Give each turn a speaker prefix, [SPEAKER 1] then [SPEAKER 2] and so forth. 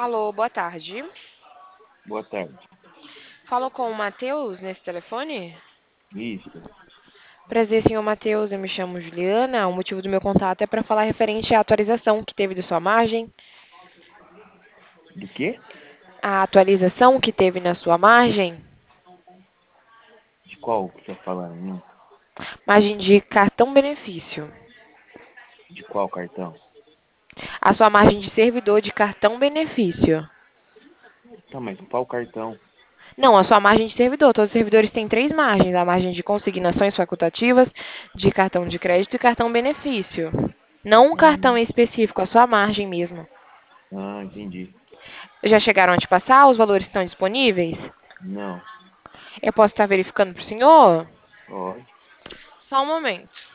[SPEAKER 1] Alô, boa tarde.
[SPEAKER 2] Boa tarde.
[SPEAKER 1] Falo com o Matheus nesse telefone?
[SPEAKER 2] Isso.
[SPEAKER 1] Prazer, senhor Matheus. Eu me chamo Juliana. O motivo do meu contato é para falar referente à atualização que teve de sua margem.
[SPEAKER 2] Do quê?
[SPEAKER 1] A atualização que teve na sua margem,
[SPEAKER 2] De qual que você tá falando?
[SPEAKER 1] margem de cartão benefício.
[SPEAKER 2] De qual cartão?
[SPEAKER 1] A sua margem de servidor de cartão benefício.
[SPEAKER 2] Tá, mas qual cartão?
[SPEAKER 1] Não, a sua margem de servidor. Todos os servidores têm três margens: a margem de consignações facultativas, de cartão de crédito e cartão benefício. Não um cartão
[SPEAKER 2] Ah,
[SPEAKER 1] específico, a sua margem mesmo.
[SPEAKER 2] entendi.
[SPEAKER 1] Já chegaram a te passar? Os valores estão disponíveis?
[SPEAKER 2] Não.
[SPEAKER 1] Eu posso estar verificando para o senhor?
[SPEAKER 2] Pode.
[SPEAKER 1] Só um momento.